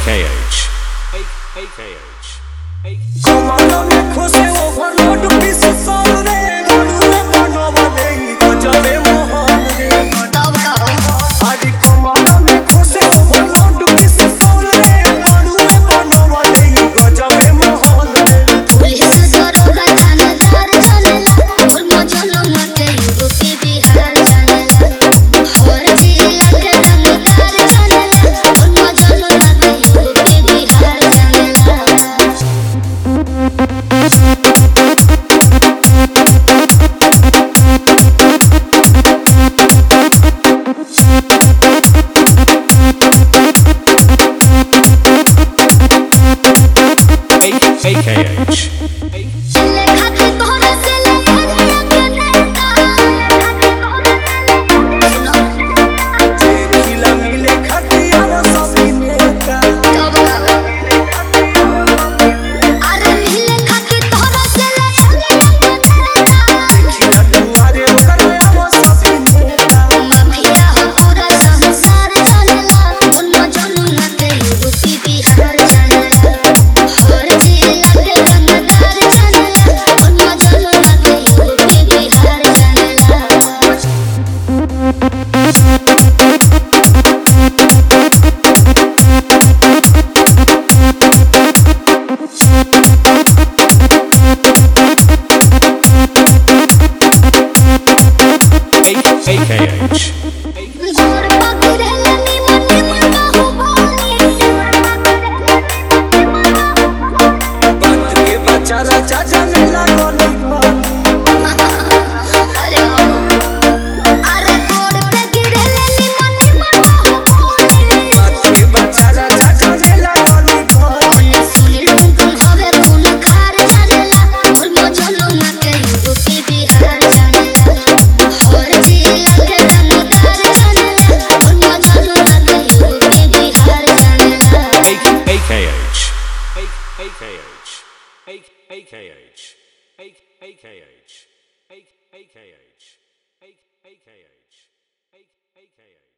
AKH. कमला में खोसे overload पीस सारे गाड़ुए बनवाले गजबे मोहन रे तब कहो आज कमला में खोसे ओवरलोड पीस सारे गाड़ुए बनवाले गजबे मोहन रे पुलिस दरोगा थानेदार चलेला और मजलो मटे यूपी बिहार चलेला और जिला के रंगदार चलेला और मजलो मटे यूपी बिहार चलेला AKH. चले खाती तोहरा से ले हरिया के नेता सुनो खिला मिले खतिया सभी नेता तब कहो अरे मिले खाती तोहरा से ले हरिया के नेता खिला दुआरे करवा सभी नेता माफिया हो पूरा संसार चलेला और मजनू नते यूपी बिहार चलेला और जिला के रंगदार चलेला और मजनू नते यूपी बिहार चलेला AKH. जोर पकड़ेला निमन निमन बाहुबली बात के बचारा चाचा में लागल अरे हो अरे गोड़ पे गिरेला निमन निमन बाहुबली बात के बचारा चाचा में लागल सुनील टुनटुन हवे खून खार चलेला और मजलो मटे यूपी बिहार चलेला और जिला के रंगदार चलेला और मजलो मटे यूपी बिहार चलेला AKH. AKH. AKH. AKH. AKH. AKH. AKH.